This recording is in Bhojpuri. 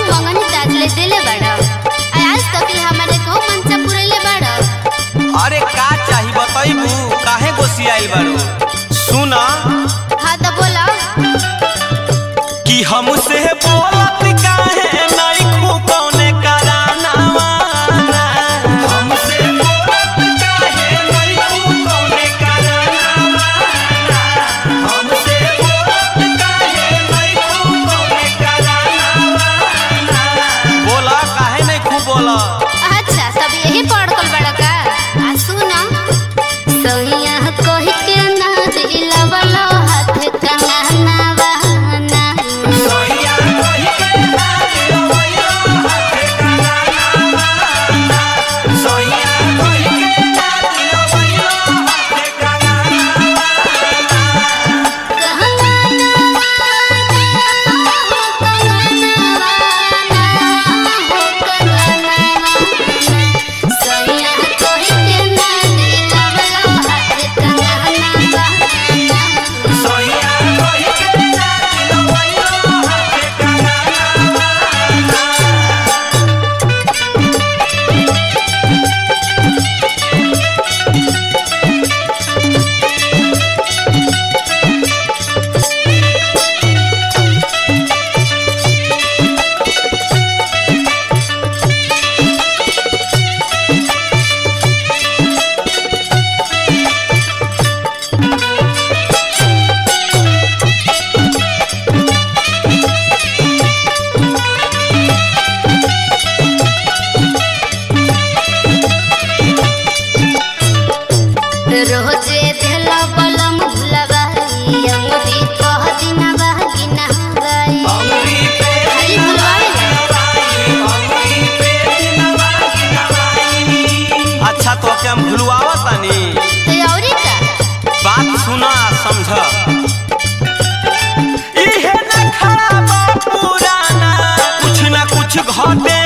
मंगनी ताजले देले बड़ा आज तक हमारे को मनसा पुरले बड़ा। अरे का चाही बताइबू काहे गोसी आइल बारू सुना। हाँ तो बोला कि हमसे बोलत काहे नहीं खू कौने कराना वाला। हमसे बोलत काहे नहीं खू कौने कराना वाला। हमसे बोलत काहे नहीं खू कौने कराना वाला। बोला काहे नहीं खू बोला। अच्छा सब यही पढ़कल बड़ा का। सुना सैया कह के ना दिला वाला हाथ कंगना बहाना। सोया कोई के ना दिलो वयो हाथ कंगना वाला। सोया कोई के ना दिलो वयो हाथ कंगना रोजे देला बलम भुलवाई अंगुरी कह दिना बहगिना गई। अंगुरी पे खाली भुलवाई अंगुरी पे दिनवागी नवाई। अच्छा तो क्या हम भुलवावा तानी। तो औरी का बात सुना समझ। इहे न खड़ा बा पुराना कुछ न कुछ घटे